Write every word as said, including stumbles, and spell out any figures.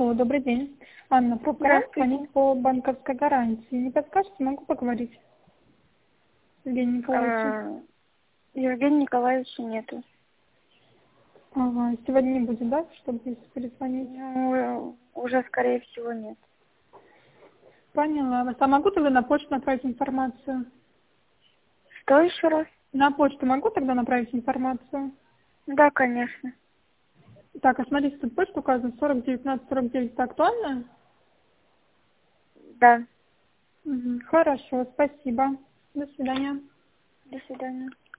Алло, добрый день. Анна, прокурор Здравствуйте. звонит по банковской гарантии. Не подскажете, могу поговорить с Евгением Николаевичем? А, Евгения Николаевича нету. Ага, сегодня не будет, да, чтобы перезвонить? Ну, уже, скорее всего, нет. Поняла вас. А могу тогда на почту направить информацию? Что еще раз? На почту могу тогда направить информацию? Да, конечно. Так, а смотрите, тут почта указана сорок девятнадцать сорок девять. Это актуально? Да. Мгм. Хорошо, спасибо. До свидания. До свидания.